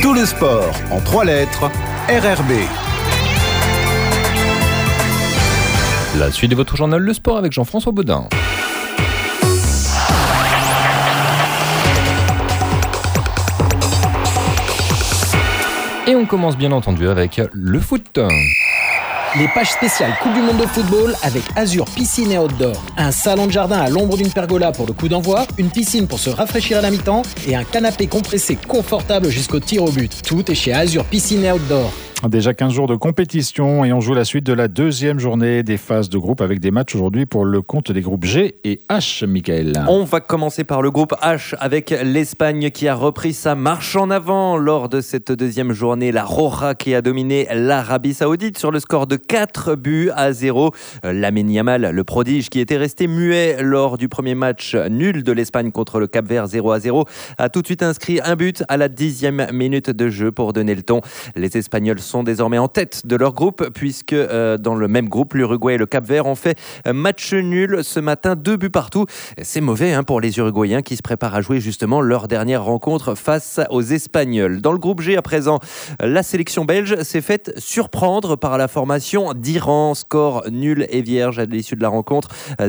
Tout le sport en 3 lettres, RRB. La suite de votre journal Le Sport avec Jean-François Baudin. Et on commence bien entendu avec le foot. Les pages spéciales Coupe du Monde de football avec Azur Piscine et Outdoor. Un salon de jardin à l'ombre d'une pergola pour le coup d'envoi, une piscine pour se rafraîchir à la mi-temps et un canapé compressé confortable jusqu'au tir au but. Tout est chez Azur Piscine et Outdoor. Déjà 15 jours de compétition et on joue la suite de la deuxième journée des phases de groupe avec des matchs aujourd'hui pour le compte des groupes G et H, Michael. On va commencer par le groupe H avec l'Espagne qui a repris sa marche en avant lors de cette deuxième journée. La Roja qui a dominé l'Arabie Saoudite sur le score de 4-0. Lamine Yamal, le prodige qui était resté muet lors du premier match nul de l'Espagne contre le Cap-Vert 0-0, a tout de suite inscrit un but à la 10e minute de jeu pour donner le ton. Les Espagnols sont désormais en tête de leur groupe puisque dans le même groupe, l'Uruguay et le Cap-Vert ont fait match nul ce matin, 2 buts partout. C'est mauvais pour les Uruguayens qui se préparent à jouer justement leur dernière rencontre face aux Espagnols. Dans le groupe G à présent, la sélection belge s'est faite surprendre par la formation d'Iran. Score nul et vierge à l'issue de la rencontre,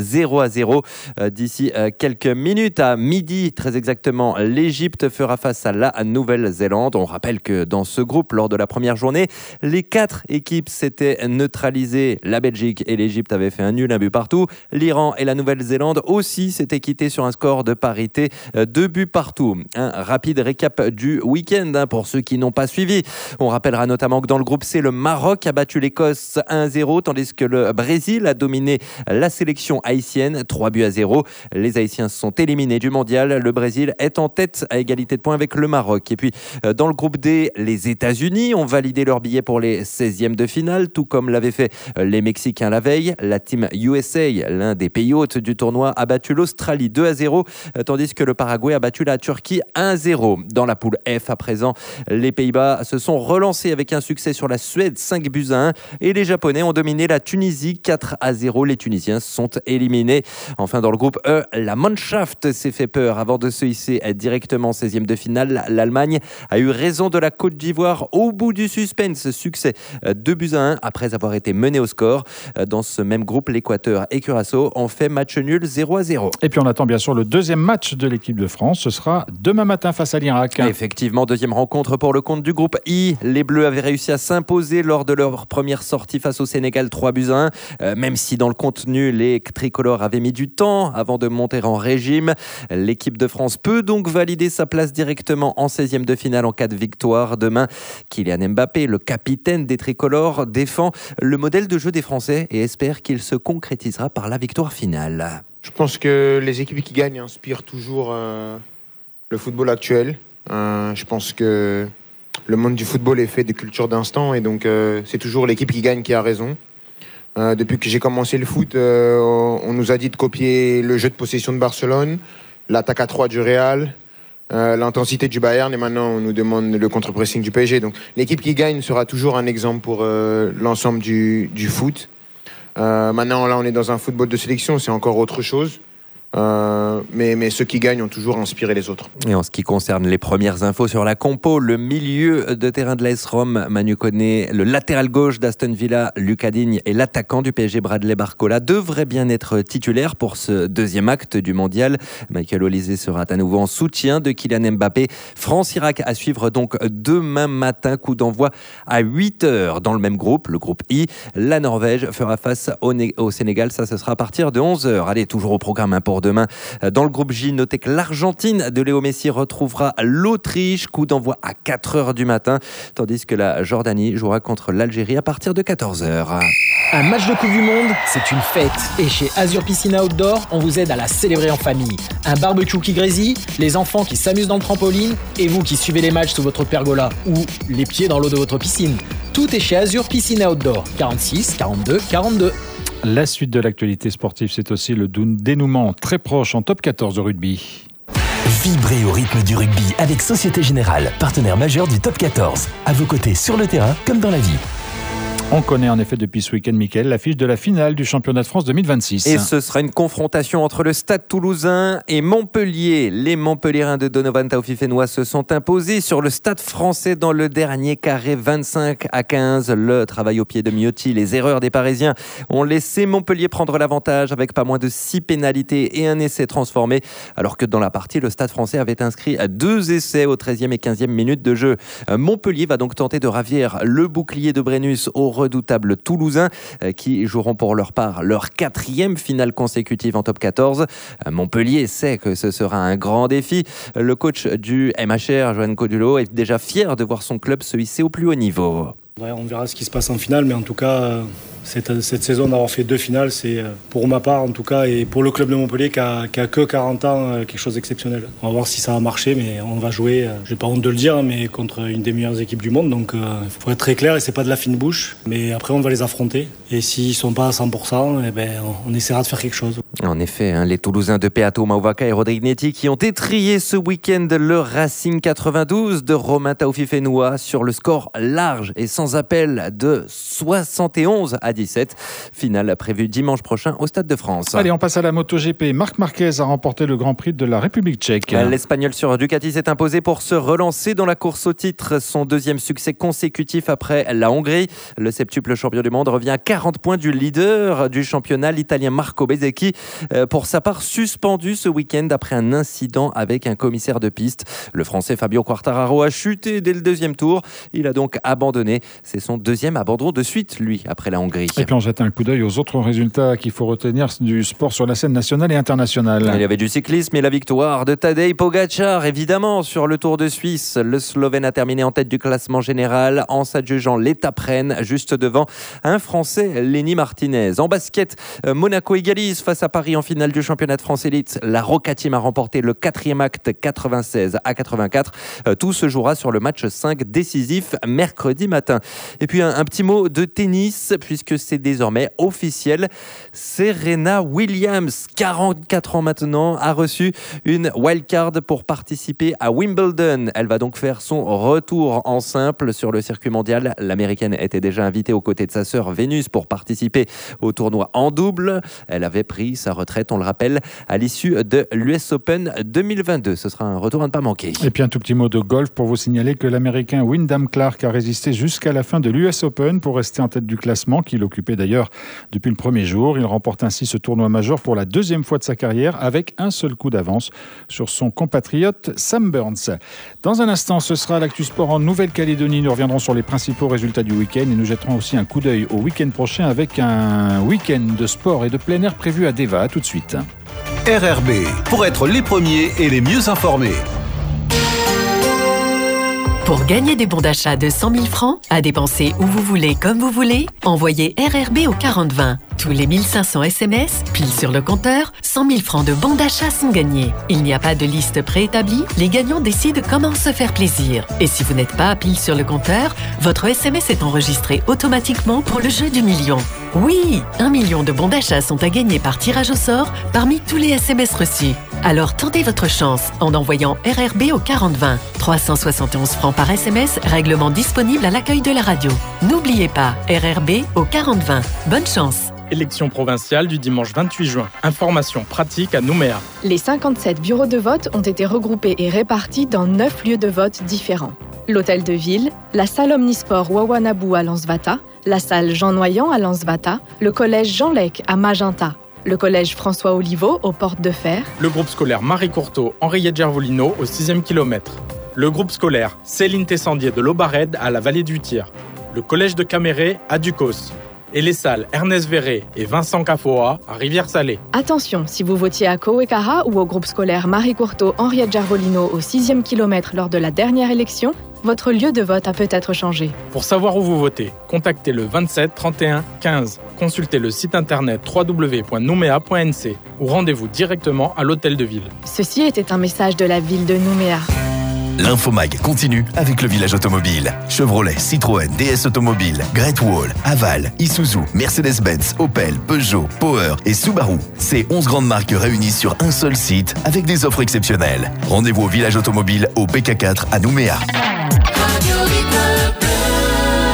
0-0. D'ici quelques minutes, à midi très exactement, l'Égypte fera face à la Nouvelle-Zélande. On rappelle que dans ce groupe, lors de la première journée, les 4 équipes s'étaient neutralisées. La Belgique et l'Égypte avaient fait un nul, un but partout. L'Iran et la Nouvelle-Zélande aussi s'étaient quittés sur un score de parité, 2 buts partout. Un rapide récap du week-end pour ceux qui n'ont pas suivi. On rappellera notamment que dans le groupe C, le Maroc a battu l'Écosse 1-0, tandis que le Brésil a dominé la sélection haïtienne 3-0. Les Haïtiens sont éliminés du mondial. Le Brésil est en tête à égalité de points avec le Maroc. Et puis dans le groupe D, les États-Unis ont validé leur billet pour les 16e de finale, tout comme l'avaient fait les Mexicains la veille. La team USA, l'un des pays hôtes du tournoi, a battu l'Australie 2-0, tandis que le Paraguay a battu la Turquie 1-0. Dans la poule F à présent, les Pays-Bas se sont relancés avec un succès sur la Suède 5-1 et les Japonais ont dominé la Tunisie 4-0. Les Tunisiens sont éliminés. Enfin dans le groupe E, la Mannschaft s'est fait peur avant de se hisser directement 16e de finale. L'Allemagne a eu raison de la Côte d'Ivoire au bout du suspense. Succès 2-1 après avoir été mené au score. Dans ce même groupe, l'Équateur et Curaçao ont fait match nul 0-0. Et puis on attend bien sûr le deuxième match de l'équipe de France. Ce sera demain matin face à l'Irak. Effectivement, deuxième rencontre pour le compte du groupe I. Les Bleus avaient réussi à s'imposer lors de leur première sortie face au Sénégal 3-1. Même si dans le contenu, les tricolores avaient mis du temps avant de monter en régime. L'équipe de France peut donc valider sa place directement en 16e de finale en cas de victoire demain. Kylian Mbappé, le capitaine des tricolores, défend le modèle de jeu des Français et espère qu'il se concrétisera par la victoire finale. Je pense que les équipes qui gagnent inspirent toujours le football actuel. Je pense que le monde du football est fait de culture d'instant et donc c'est toujours l'équipe qui gagne qui a raison. Depuis que j'ai commencé le foot, on nous a dit de copier le jeu de possession de Barcelone, l'attaque à 3 du Real, l'intensité du Bayern et maintenant on nous demande le contre-pressing du PSG. Donc l'équipe qui gagne sera toujours un exemple pour l'ensemble du foot. Maintenant là on est dans un football de sélection, c'est encore autre chose. Mais ceux qui gagnent ont toujours inspiré les autres. Et en ce qui concerne les premières infos sur la compo, le milieu de terrain de l'AS Rome, Manu Koné, le latéral gauche d'Aston Villa, Lucas Digne et l'attaquant du PSG, Bradley Barcola, devraient bien être titulaires pour ce deuxième acte du mondial. Michael Olise sera à nouveau en soutien de Kylian Mbappé. France-Irak à suivre donc demain matin, coup d'envoi à 8h. Dans le même groupe, le groupe I, la Norvège fera face au Sénégal. Ça, ce sera à partir de 11h. Allez, toujours au programme pour demain. Dans le groupe J, notez que l'Argentine de Léo Messi retrouvera l'Autriche, coup d'envoi à 4h du matin, tandis que la Jordanie jouera contre l'Algérie à partir de 14h. Un match de Coupe du Monde, c'est une fête. Et chez Azur Piscine Outdoor, on vous aide à la célébrer en famille. Un barbecue qui grésille, les enfants qui s'amusent dans le trampoline, et vous qui suivez les matchs sous votre pergola ou les pieds dans l'eau de votre piscine. Tout est chez Azur Piscine Outdoor, 46 42 42. La suite de l'actualité sportive, c'est aussi le dénouement très proche en top 14 de rugby. Vibrez au rythme du rugby avec Société Générale, partenaire majeur du top 14. À vos côtés sur le terrain comme dans la vie. On connaît en effet depuis ce week-end, Mickaël, l'affiche de la finale du championnat de France 2026. Et ce sera une confrontation entre le Stade Toulousain et Montpellier. Les Montpelliérains de Donovan Taofifénois se sont imposés sur le Stade Français dans le dernier carré 25-15. Le travail au pied de Miotti, les erreurs des Parisiens ont laissé Montpellier prendre l'avantage avec pas moins de 6 pénalités et un essai transformé. Alors que dans la partie, le Stade Français avait inscrit 2 essais aux 13e et 15e minutes de jeu. Montpellier va donc tenter de ravir le bouclier de Brennus aux redoutables Toulousains qui joueront pour leur part leur 4e finale consécutive en top 14. Montpellier sait que ce sera un grand défi. Le coach du MHR, Johan Codulo, est déjà fier de voir son club se hisser au plus haut niveau. Ouais, on verra ce qui se passe en finale, mais en tout cas, cette saison d'avoir fait 2 finales, c'est pour ma part en tout cas, et pour le club de Montpellier qui a que 40 ans, quelque chose d'exceptionnel. On va voir si ça va marcher, mais on va jouer, j'ai pas honte de le dire, mais contre une des meilleures équipes du monde, donc il faut être très clair et c'est pas de la fine bouche, mais après on va les affronter, et s'ils sont pas à 100%, on essaiera de faire quelque chose. En effet, les Toulousains de Peato Mauvaka et Rodriguetti qui ont étrillé ce week-end le Racing 92 de Romain Taofifénois sur le score large et sans appel de 71-17. Finale prévue dimanche prochain au Stade de France. Allez, on passe à la MotoGP. Marc Marquez a remporté le Grand Prix de la République tchèque. L'Espagnol sur Ducati s'est imposé pour se relancer dans la course au titre. Son 2e succès consécutif après la Hongrie. Le septuple champion du monde revient à 40 points du leader du championnat, l'Italien Marco Bezzecchi, pour sa part suspendu ce week-end après un incident avec un commissaire de piste. Le Français Fabio Quartararo a chuté dès le 2e tour. Il a donc abandonné. C'est son 2e abandon de suite, lui, après la Hongrie. Et puis on jette un coup d'œil aux autres résultats qu'il faut retenir du sport sur la scène nationale et internationale. Il y avait du cyclisme et la victoire de Tadej Pogačar, évidemment, sur le Tour de Suisse. Le Slovène a terminé en tête du classement général en s'adjugeant l'étape reine, juste devant un Français, Lenny Martinez. En basket, Monaco égalise face à Paris en finale du championnat de France élite. La Roca Team a remporté le 4e acte 96-84. Tout se jouera sur le match 5 décisif mercredi matin. Et puis un petit mot de tennis, puisque c'est désormais officiel. Serena Williams, 44 ans maintenant, a reçu une wildcard pour participer à Wimbledon. Elle va donc faire son retour en simple sur le circuit mondial. L'Américaine était déjà invitée aux côtés de sa sœur Vénus pour participer au tournoi en double. Elle avait pris sa retraite, on le rappelle, à l'issue de l'US Open 2022. Ce sera un retour à ne pas manquer. Et puis un tout petit mot de golf pour vous signaler que l'Américain Wyndham Clark a résisté jusqu'à la fin de l'US Open pour rester en tête du classement, qu'il occupait d'ailleurs depuis le premier jour. Il remporte ainsi ce tournoi majeur pour la 2e fois de sa carrière avec un seul coup d'avance sur son compatriote Sam Burns. Dans un instant, ce sera l'actu sport en Nouvelle-Calédonie. Nous reviendrons sur les principaux résultats du week-end et nous jetterons aussi un coup d'œil au week-end prochain avec un week-end de sport et de plein air prévu à Deva. À tout de suite. RRB, pour être les premiers et les mieux informés. Pour gagner des bons d'achat de 100 000 francs, à dépenser où vous voulez, comme vous voulez, envoyez RRB au 4020. Tous les 1500 SMS, pile sur le compteur, 100 000 francs de bons d'achat sont gagnés. Il n'y a pas de liste préétablie, les gagnants décident comment se faire plaisir. Et si vous n'êtes pas pile sur le compteur, votre SMS est enregistré automatiquement pour le jeu du million. Oui, 1 million de bons d'achat sont à gagner par tirage au sort parmi tous les SMS reçus. Alors tentez votre chance en envoyant RRB au 4020. 371 francs par SMS, règlement disponible à l'accueil de la radio. N'oubliez pas, RRB au 4020. Bonne chance! Élection provinciale du dimanche 28 juin. Information pratique à Nouméa. Les 57 bureaux de vote ont été regroupés et répartis dans 9 lieux de vote différents. L'hôtel de ville, la salle omnisport Wawanabou à Lansvata, la salle Jean Noyant à Lansvata, le collège Jean Lec à Magenta, le collège François Oliveau aux Portes de Fer, le groupe scolaire Marie Courteau Henriette Gervolino au 6e kilomètre, le groupe scolaire Céline Tessandier de l'Aubared à la Vallée du Tir, le collège de Caméré à Ducos, et les salles Ernest Verré et Vincent Cafoa à Rivière-Salée. Attention, si vous votiez à Coekara ou au groupe scolaire Marie Courteau Henriette Gervolino au 6e kilomètre lors de la dernière élection, votre lieu de vote a peut-être changé. Pour savoir où vous votez, contactez le 27 31 15. Consultez le site internet www.noumea.nc ou rendez-vous directement à l'hôtel de ville. Ceci était un message de la ville de Nouméa. L'Infomag continue avec le village automobile. Chevrolet, Citroën, DS Automobile, Great Wall, Haval, Isuzu, Mercedes-Benz, Opel, Peugeot, Power et Subaru. Ces 11 grandes marques réunies sur un seul site avec des offres exceptionnelles. Rendez-vous au village automobile au BK4 à Nouméa.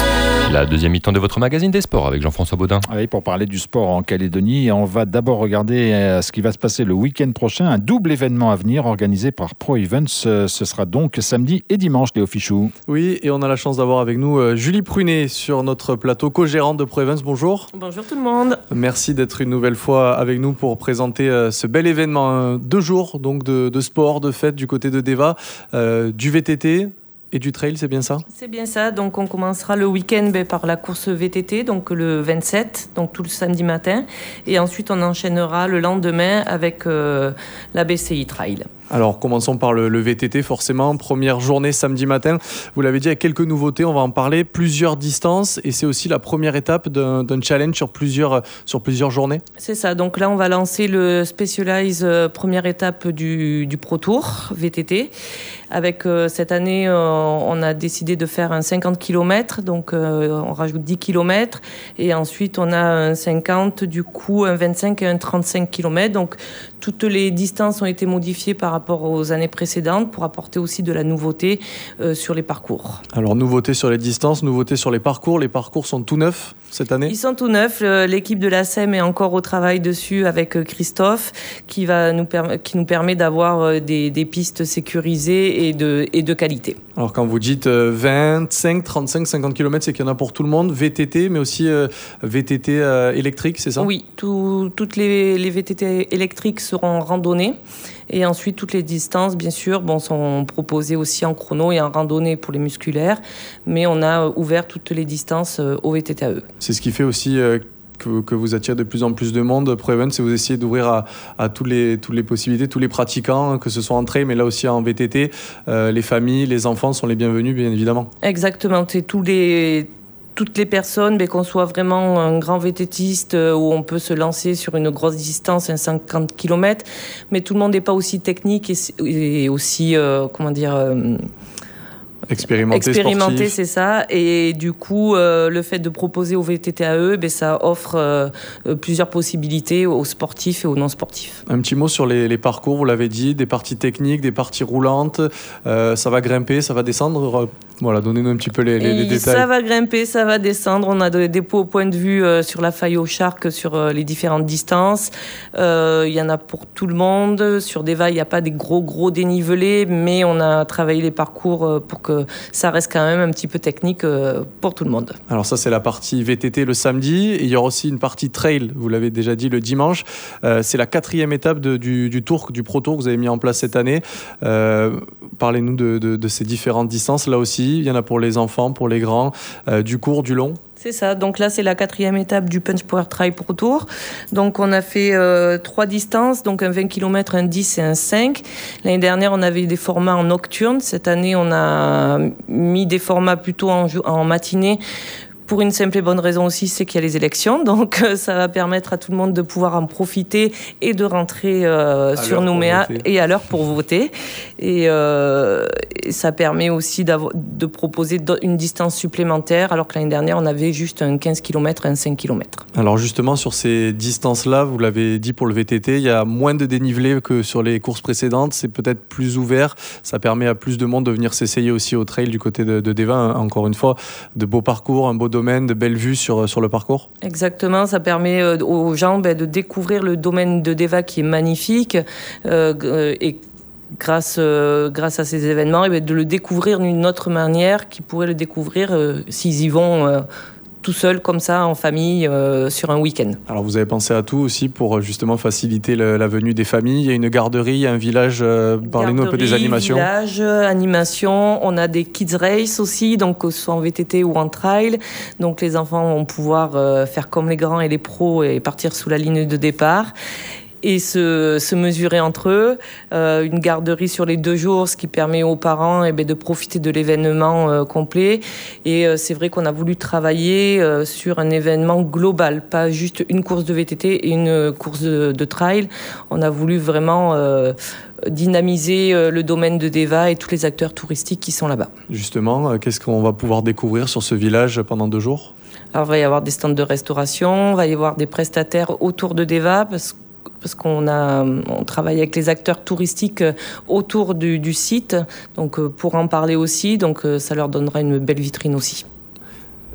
La deuxième mi-temps de votre magazine des sports avec Jean-François Baudin. Oui, pour parler du sport en Calédonie, on va d'abord regarder ce qui va se passer le week-end prochain. Un double événement à venir organisé par Pro Events. Ce sera donc samedi et dimanche, Léo Fichou. Oui, et on a la chance d'avoir avec nous Julie Prunet sur notre plateau, co-gérante de Pro Events. Bonjour. Bonjour tout le monde. Merci d'être une nouvelle fois avec nous pour présenter ce bel événement. 2 jours donc de sport, de fête du côté de Deva, du VTT et du trail, c'est bien ça ? C'est bien ça. Donc on commencera le week-end par la course VTT, donc le 27, donc tout le samedi matin. Et ensuite on enchaînera le lendemain avec la BCI Trail. Alors commençons par le VTT forcément, première journée samedi matin, vous l'avez dit, il y a quelques nouveautés, on va en parler, plusieurs distances et c'est aussi la première étape d'un challenge sur plusieurs journées. C'est ça, donc là on va lancer le Specialized première étape du Pro Tour VTT. Avec cette année, on a décidé de faire un 50 km, donc on rajoute 10 km et ensuite on a un 50, du coup un 25 et un 35 km, donc toutes les distances ont été modifiées par rapport aux années précédentes pour apporter aussi de la nouveauté sur les parcours. Alors nouveauté sur les distances, nouveauté sur les parcours sont tout neufs cette année ? Ils sont tout neufs, l'équipe de la SEM est encore au travail dessus avec Christophe qui nous permet d'avoir des pistes sécurisées et de qualité. Alors quand vous dites 25, 35, 50 km, c'est qu'il y en a pour tout le monde, VTT mais aussi VTT électrique, c'est ça ? Oui, toutes les VTT électriques seront en randonnée. Et ensuite, toutes les distances, bien sûr, sont proposées aussi en chrono et en randonnée pour les musculaires. Mais on a ouvert toutes les distances au VTTAE. C'est ce qui fait aussi que vous attirez de plus en plus de monde. Pro Events, c'est vous essayez d'ouvrir à toutes les possibilités, tous les pratiquants, que ce soit en trail, mais là aussi en VTT. Les familles, les enfants sont les bienvenus, bien évidemment. Exactement. C'est toutes les personnes, qu'on soit vraiment un grand VTTiste où on peut se lancer sur une grosse distance, un 50 km, mais tout le monde n'est pas aussi technique et aussi, expérimenté, c'est ça. Et du coup, le fait de proposer au VTTAE, ça offre plusieurs possibilités aux sportifs et aux non-sportifs. Un petit mot sur les parcours, vous l'avez dit, des parties techniques, des parties roulantes, ça va grimper, ça va descendre. Voilà, donnez-nous un petit peu les détails. Ça va grimper, ça va descendre. On a des points de vue sur la faille au Shark, sur les différentes distances. Il y en a pour tout le monde. Sur Deva, il n'y a pas des gros dénivelés, mais on a travaillé les parcours pour que ça reste quand même un petit peu technique pour tout le monde. Alors ça, c'est la partie VTT le samedi. Et il y aura aussi une partie trail, vous l'avez déjà dit, le dimanche. C'est la 4e étape du Tour, du Pro Tour que vous avez mis en place cette année. Parlez-nous de ces différentes distances. Là aussi, il y en a pour les enfants, pour les grands, du court, du long. C'est ça, donc là c'est la 4e étape du Punch Power Trail Pro Tour. Donc on a fait 3 distances, donc un 20 km, un 10 et un 5. L'année dernière on avait des formats en nocturne, cette année on a mis des formats plutôt en matinée. Pour une simple et bonne raison aussi, c'est qu'il y a les élections. Donc, ça va permettre à tout le monde de pouvoir en profiter et de rentrer sur Nouméa et à l'heure pour voter. Et ça permet aussi de proposer une distance supplémentaire, alors que l'année dernière, on avait juste un 15 km et un 5 km. Alors justement, sur ces distances-là, vous l'avez dit pour le VTT, il y a moins de dénivelé que sur les courses précédentes. C'est peut-être plus ouvert. Ça permet à plus de monde de venir s'essayer aussi au trail du côté de Deva. Encore une fois, de beaux parcours, un beau domaine, de belles vues sur le parcours. Exactement, ça permet aux gens de découvrir le domaine de Deva qui est magnifique et grâce à ces événements, de le découvrir d'une autre manière qu'ils pourraient le découvrir s'ils y vont tout seul comme ça en famille sur un week-end. Alors vous avez pensé à tout aussi pour justement faciliter la venue des familles. Il y a une garderie, il y a un village. Parlez-nous un peu des animations. Village, animation. On a des kids race aussi, donc que ce soit en VTT ou en trail. Donc les enfants vont pouvoir faire comme les grands et les pros et partir sous la ligne de départ. Et se mesurer entre eux. Une garderie sur les 2 jours, ce qui permet aux parents de profiter de l'événement complet. Et c'est vrai qu'on a voulu travailler sur un événement global, pas juste une course de VTT et une course de trail. On a voulu vraiment dynamiser le domaine de Deva et tous les acteurs touristiques qui sont là-bas. Justement, qu'est-ce qu'on va pouvoir découvrir sur ce village pendant 2 jours ? Alors, il va y avoir des stands de restauration, il va y avoir des prestataires autour de Deva, parce qu'on travaille avec les acteurs touristiques autour du site, donc pour en parler aussi, donc ça leur donnera une belle vitrine aussi.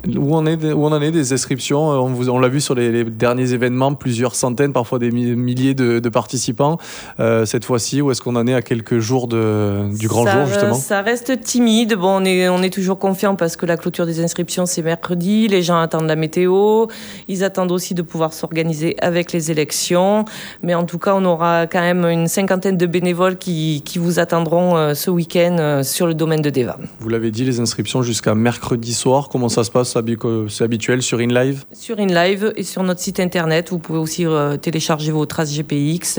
Où on en est des inscriptions? On l'a vu sur les derniers événements, plusieurs centaines, parfois des milliers de participants. Cette fois-ci, où est-ce qu'on en est à quelques jours du grand jour, justement? Ça reste timide. Bon, on est toujours confiant parce que la clôture des inscriptions, c'est mercredi. Les gens attendent la météo. Ils attendent aussi de pouvoir s'organiser avec les élections. Mais en tout cas, on aura quand même une cinquantaine de bénévoles qui vous attendront ce week-end sur le domaine de Deva. Vous l'avez dit, les inscriptions jusqu'à mercredi soir. Comment ça se passe? C'est habituel sur InLive? Sur InLive et sur notre site internet. Vous pouvez aussi télécharger vos traces GPX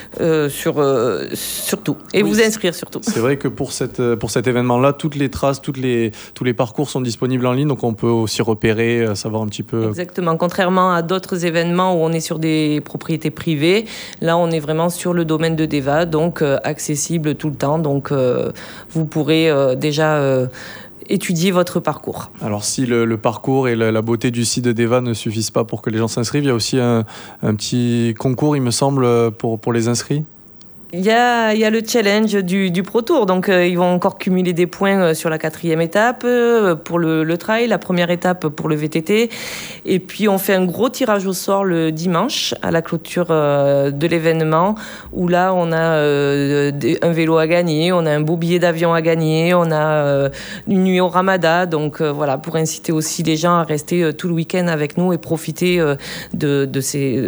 surtout. Et vous inscrire surtout. C'est vrai que pour cet événement-là, toutes les traces, tous les parcours sont disponibles en ligne. Donc on peut aussi repérer, savoir un petit peu... Exactement. Contrairement à d'autres événements où on est sur des propriétés privées, là on est vraiment sur le domaine de Deva, donc accessible tout le temps. Donc vous pourrez déjà étudier votre parcours. Alors si le parcours et la beauté du site de Deva ne suffisent pas pour que les gens s'inscrivent, il y a aussi un petit concours, il me semble, pour les inscrits. Il y a le challenge du Pro Tour, donc ils vont encore cumuler des points sur la 4e étape pour le trail, la première étape pour le VTT, et puis on fait un gros tirage au sort le dimanche à la clôture de l'événement, où là on a un vélo à gagner, on a un beau billet d'avion à gagner, on a une nuit au Ramada, donc voilà, pour inciter aussi les gens à rester tout le week-end avec nous et profiter du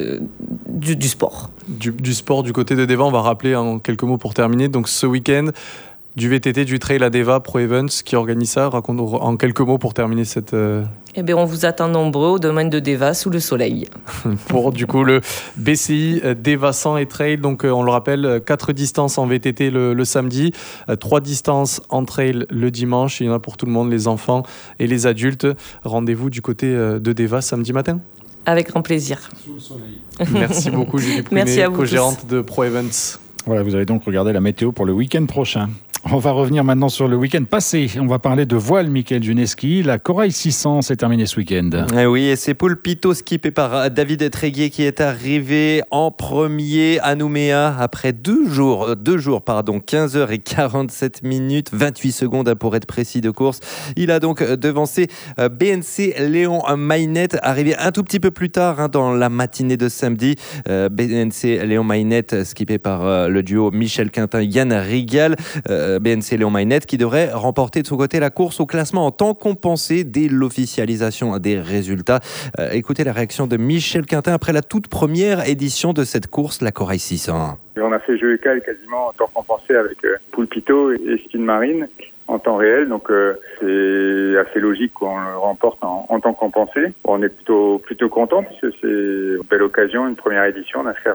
sport. Du sport du côté de Deva, on va rappeler en quelques mots pour terminer. Donc ce week-end, du VTT, du trail à Deva, Pro Events qui organise ça. Raconte en quelques mots pour terminer cette... Eh bien, on vous attend nombreux au domaine de Deva sous le soleil. Pour du coup le BCI Deva 100 et trail, donc on le rappelle, 4 distances en VTT le samedi, 3 distances en trail le dimanche. Il y en a pour tout le monde, les enfants et les adultes. Rendez-vous du côté de Deva samedi matin. Avec grand plaisir. Sous le soleil. Merci beaucoup Julie Prunet, co-gérante de Pro Events. Voilà, vous allez donc regarder la météo pour le week-end prochain. On va revenir maintenant sur le week-end passé. On va parler de voile, Mickaël Juneski. La Corail 600 s'est terminée ce week-end. Oui, et c'est Paul Pito, skippé par David Tréguier, qui est arrivé en premier à Nouméa après 2 jours, 15h47, 28 secondes pour être précis de course. Il a donc devancé BNC Léon Maynette, arrivé un tout petit peu plus tard dans la matinée de samedi. BNC Léon Maynette, skippé par le duo Michel Quintin-Yann Rigal. BNC Léon Maynette qui devrait remporter de son côté la course au classement en temps compensé dès l'officialisation des résultats. Écoutez la réaction de Michel Quintin après la toute première édition de cette course, la Corail 600. On a fait jeu et cal quasiment en temps compensé avec Poulpito et Skin Marine en temps réel, donc c'est assez logique qu'on le remporte en temps compensé. On est plutôt content puisque c'est une belle occasion, une première édition d'inscrire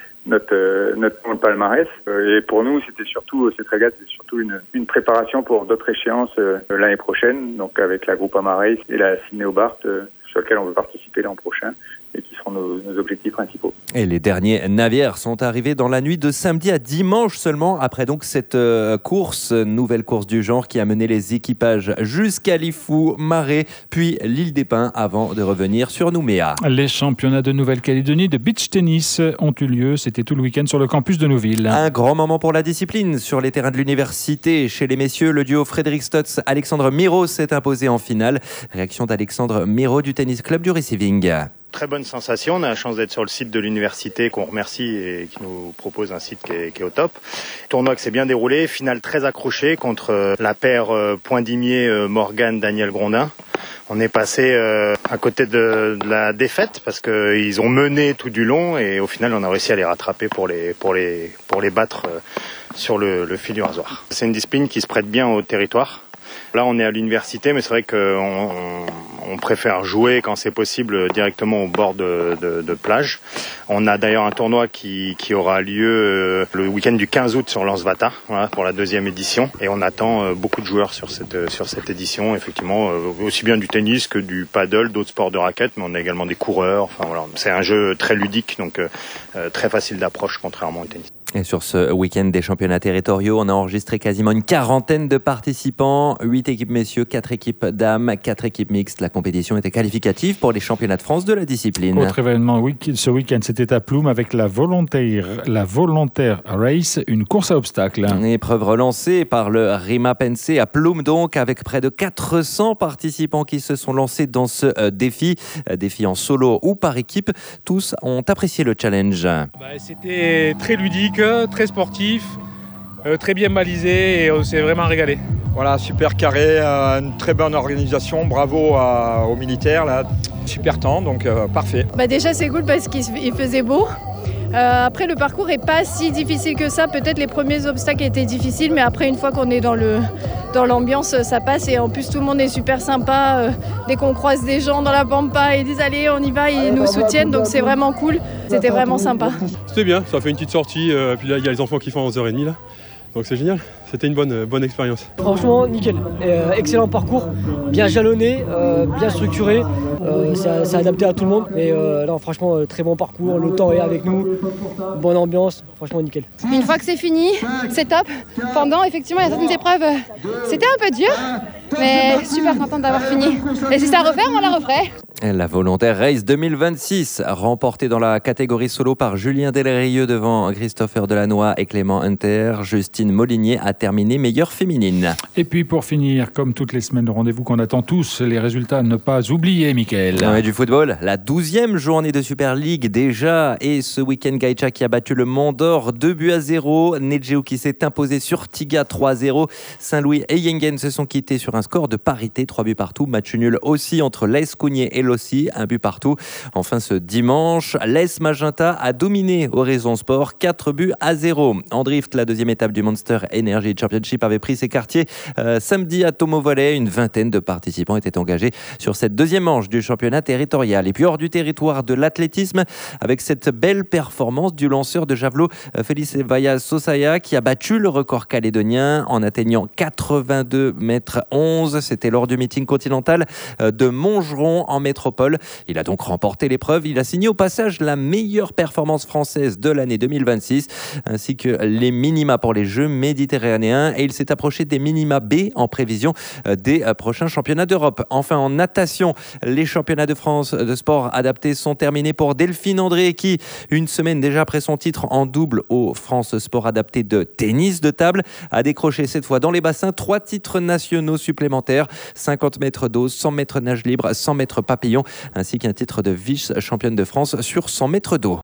notre palmarès. Et pour nous, cette régate, c'est surtout une préparation pour d'autres échéances l'année prochaine, donc avec la Groupama Race et la Sydney Hobart, sur laquelle on veut participer l'an prochain et qui seront nos objectifs principaux. Et les derniers navires sont arrivés dans la nuit de samedi à dimanche seulement, après donc cette nouvelle course du genre qui a mené les équipages jusqu'à Lifou, Marais, puis l'île des Pins avant de revenir sur Nouméa. Les championnats de Nouvelle-Calédonie de beach tennis ont eu lieu, c'était tout le week-end sur le campus de Nouville. Un grand moment pour la discipline sur les terrains de l'université. Chez les messieurs, le duo Frédéric Stotz, Alexandre Miro s'est imposé en finale. Réaction d'Alexandre Miro du tennis club du Receiving. Très bonne sensation, on a la chance d'être sur le site de l'université qu'on remercie et qui nous propose un site qui est au top. Tournoi qui s'est bien déroulé, finale très accrochée contre la paire Point-Dimier Morgane Daniel Grondin. On est passé à côté de la défaite parce qu'ils ont mené tout du long et au final on a réussi à les rattraper pour les battre sur le fil du rasoir. C'est une discipline qui se prête bien au territoire. Là, on est à l'université, mais c'est vrai qu'on préfère jouer quand c'est possible directement au bord de plage. On a d'ailleurs un tournoi qui aura lieu le week-end du 15 août sur Lansvata, voilà, pour la 2e édition. Et on attend beaucoup de joueurs sur cette édition, effectivement, aussi bien du tennis que du paddle, d'autres sports de raquettes, mais on a également des coureurs. Enfin voilà, c'est un jeu très ludique, donc très facile d'approche contrairement au tennis. Et sur ce week-end des championnats territoriaux, on a enregistré quasiment une quarantaine de participants, 8 équipes messieurs, 4 équipes dames, 4 équipes mixtes. La compétition était qualificative pour les championnats de France de la discipline. Autre événement ce week-end, c'était à Ploum avec la Volontaire Race, une course à obstacles. Une épreuve relancée par le Rima Pense à Ploum donc, avec près de 400 participants qui se sont lancés dans ce défi en solo ou par équipe. Tous ont apprécié le challenge. C'était très ludique, très sportif, très bien balisé et on s'est vraiment régalé. Voilà, super carré, une très bonne organisation, bravo aux militaires, là. Super temps, donc parfait. Déjà c'est cool parce qu'il faisait beau. Après le parcours n'est pas si difficile que ça, peut-être les premiers obstacles étaient difficiles, mais après une fois qu'on est dans l'ambiance ça passe et en plus tout le monde est super sympa. Dès qu'on croise des gens dans la pampa, ils disent allez on y va, ils nous soutiennent, donc c'est vraiment cool, c'était vraiment sympa. C'était bien, ça fait une petite sortie, puis là il y a les enfants qui font à 11h30 là. Donc c'est génial, c'était une bonne expérience. Franchement, nickel. Excellent parcours, bien jalonné, bien structuré. C'est adapté à tout le monde. Mais non, franchement, très bon parcours. Le temps est avec nous. Bonne ambiance, franchement, nickel. Une fois que c'est fini, c'est top. Pendant, effectivement, il y a certaines épreuves, c'était un peu dur. Mais super contente d'avoir fini. Et si c'est à refaire, on la referait. La Volontaire Race 2026, remportée dans la catégorie solo par Julien Delrieux devant Christopher Delannoy et Clément Hunter. Justine Molinier a terminé meilleure féminine. Et puis pour finir, comme toutes les semaines de rendez-vous qu'on attend tous, les résultats à ne pas oublier, Mickaël. Du football, la 12e journée de Super League déjà. Et ce week-end, Gaïcha qui a battu le Mont d'Or 2-0. Nedjeu qui s'est imposé sur Tiga 3-0. Saint-Louis et Yengen se sont quittés sur un score de parité, 3 buts partout. Match nul aussi entre l'AS Cougnier et Lossi, 1 but partout. Enfin ce dimanche, l'AS Magenta a dominé Horizon Sport, 4-0. En drift, la deuxième étape du Monster Energy Championship avait pris ses quartiers samedi à Tomo Valley. Une vingtaine de participants étaient engagés sur cette deuxième manche du championnat territorial. Et puis hors du territoire de l'athlétisme, avec cette belle performance du lanceur de javelot Félix Vaya Sosaya qui a battu le record calédonien en atteignant 82 mètres 11. C'était lors du meeting continental de Montgeron en métropole. Il a donc remporté l'épreuve. Il a signé au passage la meilleure performance française de l'année 2026, ainsi que les minima pour les Jeux méditerranéens. Et il s'est approché des minima B en prévision des prochains championnats d'Europe. Enfin, en natation, les championnats de France de sport adaptés sont terminés pour Delphine André qui, une semaine déjà après son titre en double au France Sport Adapté de tennis de table, a décroché cette fois dans les bassins 3 titres nationaux supplémentaires, 50 mètres d'eau, 100 mètres nage libre, 100 mètres papillon, ainsi qu'un titre de vice-championne de France sur 100 mètres d'eau.